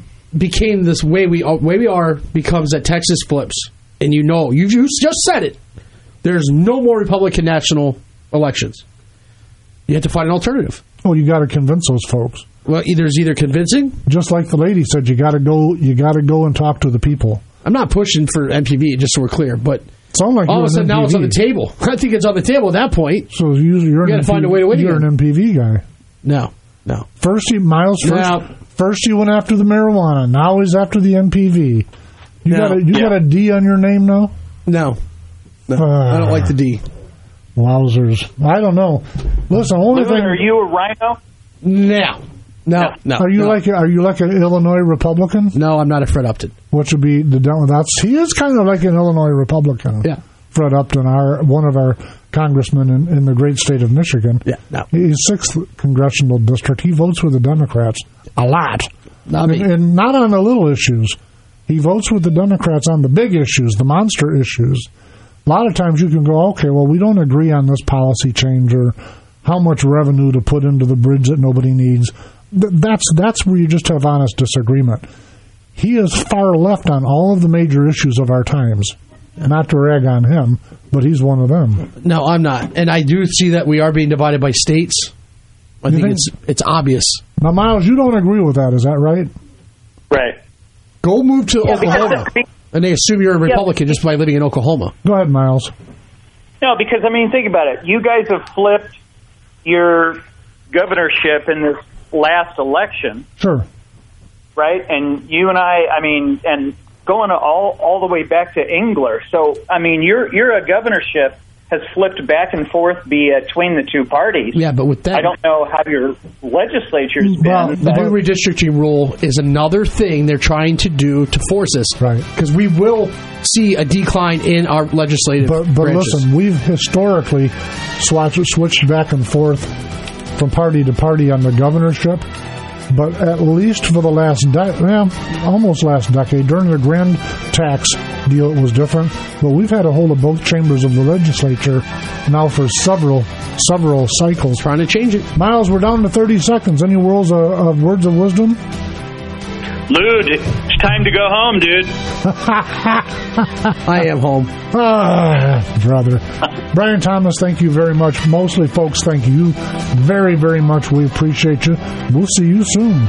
became this way we, way we are, becomes that Texas flips, and you know, you just said it, there's no more Republican national elections. You have to find an alternative. Oh, you got to convince those folks. Well, either is either convincing, just like the lady said, you got to go. You got to go and talk to the people. I'm not pushing for M P V, just so we're clear, but like all of a sudden now it's on the table. I think it's on the table at that point. So you, you're got to find a way to win. You're again. an M P V guy. No, no. First, he, Miles. First, no. first he went after the marijuana. Now he's after the M P V. You no. got a, you yeah. got a D on your name now? No, no. Uh, I don't like the D. Wowzers! I don't know. Listen, only Lou, thing. Are you a rhino? No. No, no. Are you no. like are you like an Illinois Republican? No, I'm not a Fred Upton. What should be the that's he is kind of like an Illinois Republican. Yeah, Fred Upton, our one of our congressmen in, in the great state of Michigan. Yeah, no. He's sixth congressional district. He votes with the Democrats a lot, not and, and not on the little issues. He votes with the Democrats on the big issues, the monster issues. A lot of times you can go, okay, well, we don't agree on this policy change or how much revenue to put into the bridge that nobody needs. That's that's where you just have honest disagreement. He is far left on all of the major issues of our times. Not to rag on him, but he's one of them. No, I'm not. And I do see that we are being divided by states. I think, think it's it's obvious. Now, Miles, you don't agree with that, is that right? Right. Go move to yeah, Oklahoma. Because, and they assume you're a Republican yeah. just by living in Oklahoma. Go ahead, Miles. No, because, I mean, think about it. You guys have flipped your governorship in this last election. Sure. Right? And you and I, I mean, and going all all the way back to Engler. So, I mean, your your governorship has flipped back and forth between the two parties. Yeah, but with that... I don't know how your legislature's well, been. The new redistricting rule is another thing they're trying to do to force us. Right. Because we will see a decline in our legislative But, but branches. listen, we've historically swatched, switched back and forth from party to party on the governorship. But at least for the last, de- well, almost last decade, during the grand tax deal, it was different. But we've had a hold of both chambers of the legislature now for several, several cycles. Trying to change it. Miles, we're down to thirty seconds. Any words of, of words of wisdom? Lou, it's time to go home, dude. I am home. Ah, brother. Brian Thomas, thank you very much. Mostly, folks, thank you very, very much. We appreciate you. We'll see you soon.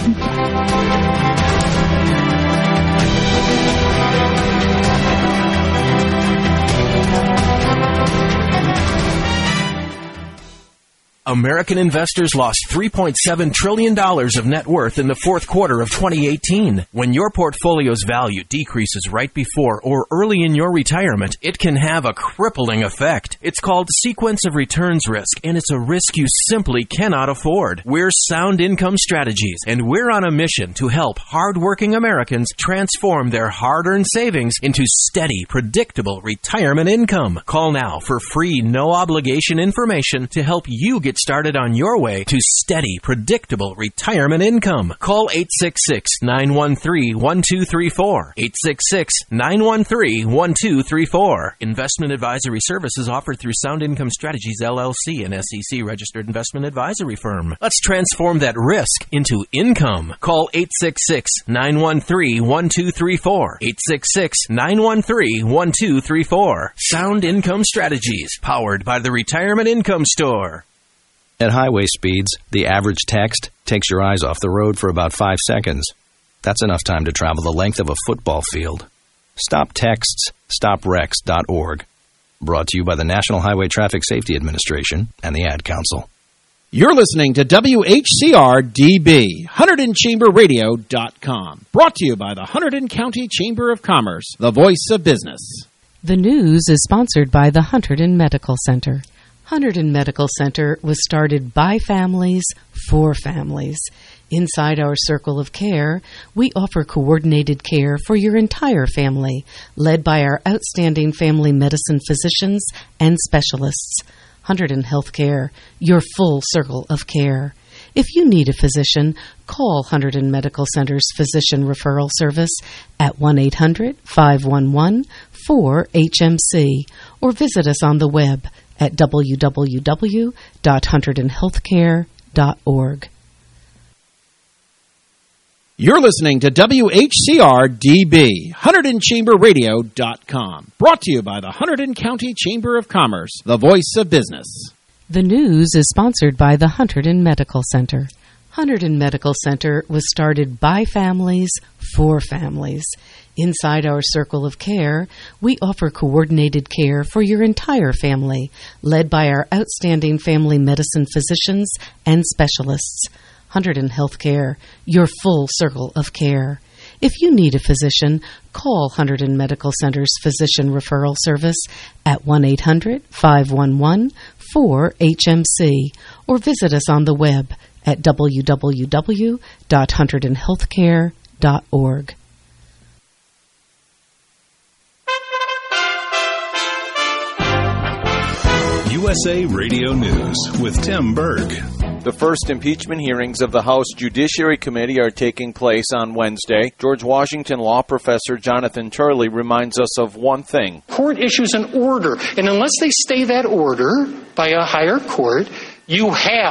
American investors lost three point seven trillion dollars of net worth in the fourth quarter of twenty eighteen. When your portfolio's value decreases right before or early in your retirement, it can have a crippling effect. It's called sequence of returns risk, and it's a risk you simply cannot afford. We're Sound Income Strategies, and we're on a mission to help hardworking Americans transform their hard-earned savings into steady, predictable retirement income. Call now for free, no-obligation information to help you get started on your way to steady, predictable retirement income. Call eight six six, nine one three, one two three four. eight six six, nine one three, one two three four. Investment advisory services offered through Sound Income Strategies, L L C, an S E C-registered investment advisory firm. Let's transform that risk into income. Call eight six six, nine one three, one two three four. eight six six, nine one three, one two three four. Sound Income Strategies, powered by the Retirement Income Store. At highway speeds, the average text takes your eyes off the road for about five seconds. That's enough time to travel the length of a football field. Stop texts, stop wrecks dot org. Brought to you by the National Highway Traffic Safety Administration and the Ad Council. You're listening to W H C R D B, Hunterdon Chamber Radio dot com. Brought to you by the Hunterdon County Chamber of Commerce, the voice of business. The news is sponsored by the Hunterdon Medical Center. Hunterdon Medical Center was started by families for families. Inside our circle of care, we offer coordinated care for your entire family, led by our outstanding family medicine physicians and specialists. Hunterdon Healthcare, your full circle of care. If you need a physician, call Hunterdon Medical Center's Physician Referral Service at one eight hundred, five one one, four H M C or visit us on the web at w w w dot hunterdon healthcare dot org. You're listening to W H C R D B, Hunterdon Chamber Radio dot com. Brought to you by the Hunterdon County Chamber of Commerce, the voice of business. The news is sponsored by the Hunterdon Medical Center. Hunterdon Medical Center was started by families for families. Inside our circle of care, we offer coordinated care for your entire family, led by our outstanding family medicine physicians and specialists. Hunterdon Healthcare, your full circle of care. If you need a physician, call Hunterdon Medical Center's Physician Referral Service at one eight hundred, five one one, four H M C or visit us on the web at w w w dot hunterdon healthcare dot org. U S A Radio News with Tim Berg. The first impeachment hearings of the House Judiciary Committee are taking place on Wednesday. George Washington law professor Jonathan Turley reminds us of one thing. Court issues an order, and unless they stay that order by a higher court, you have